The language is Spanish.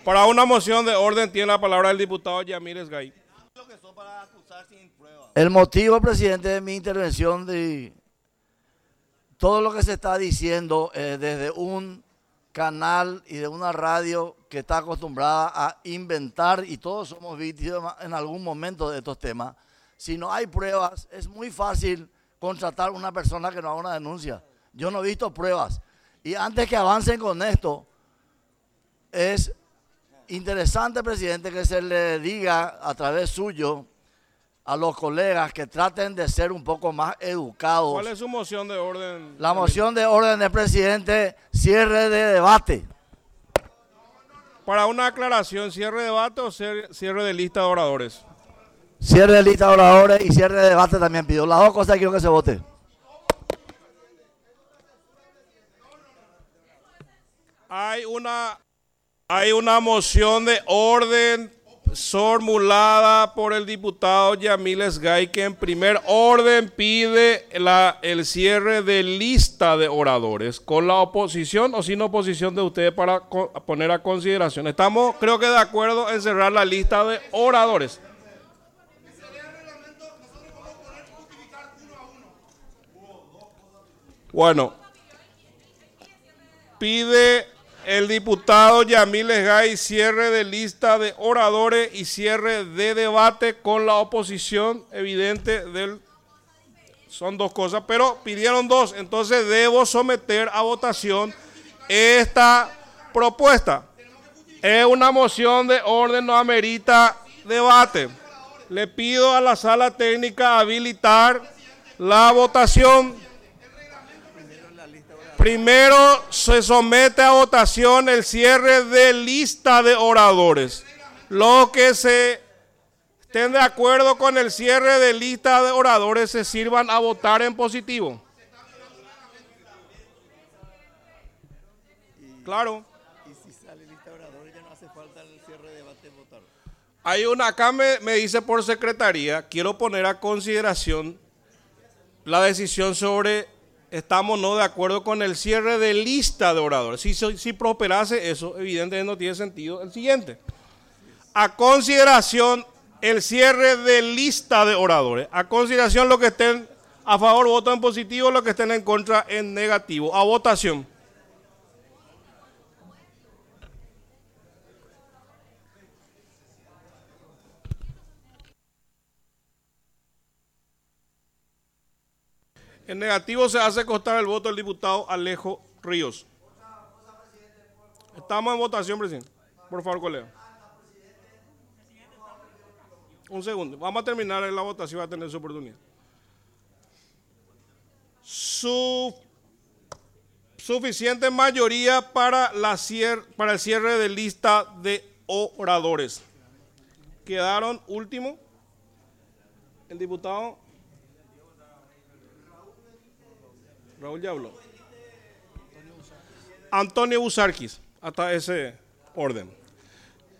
Para una moción de orden tiene la palabra el diputado Yamil Gay. El motivo, presidente, de mi intervención, de todo lo que se está diciendo desde un canal y de una radio que está acostumbrada a inventar, y todos somos víctimas en algún momento de estos temas. Si no hay pruebas, es muy fácil contratar a una persona que no haga una denuncia. Yo no he visto pruebas. Y antes que avancen con esto, es interesante, presidente, que se le diga a través suyo a los colegas que traten de ser un poco más educados. ¿Cuál es su moción de orden? La moción de orden del presidente, cierre de debate. Para una aclaración, ¿cierre de debate o cierre de lista de oradores? Cierre de lista de oradores y cierre de debate también pido. Las dos cosas quiero que se vote. Hay una moción de orden formulada por el diputado Yamil Gay, que en primer orden pide el cierre de lista de oradores, con la oposición o sin oposición de ustedes para poner a consideración. Estamos, creo que, de acuerdo en cerrar la lista de oradores. Bueno, pide el diputado Yamil Gay cierre de lista de oradores y cierre de debate con la oposición evidente del... Son dos cosas, pero pidieron dos, entonces debo someter a votación esta propuesta. Es una moción de orden, no amerita debate. Le pido a la sala técnica habilitar la votación. Primero se somete a votación el cierre de lista de oradores. Los que estén de acuerdo con el cierre de lista de oradores se sirvan a votar en positivo. Claro. Y si sale lista de oradores ya no hace falta el cierre de debate votar. Hay una, acá me dice por secretaría, quiero poner a consideración la decisión sobre... Estamos no de acuerdo con el cierre de lista de oradores. Si prosperase eso, evidentemente no tiene sentido el siguiente. A consideración el cierre de lista de oradores. A consideración los que estén a favor, voto en positivo, los que estén en contra, en negativo. A votación. En negativo se hace constar el voto del diputado Alejo Ríos. Estamos en votación, presidente. Por favor, colega. Un segundo. Vamos a terminar la votación, va a tener su oportunidad. Suficiente mayoría para el cierre de lista de oradores. Quedaron último el diputado Raúl ya habló. Antonio Busarquis, hasta ese orden.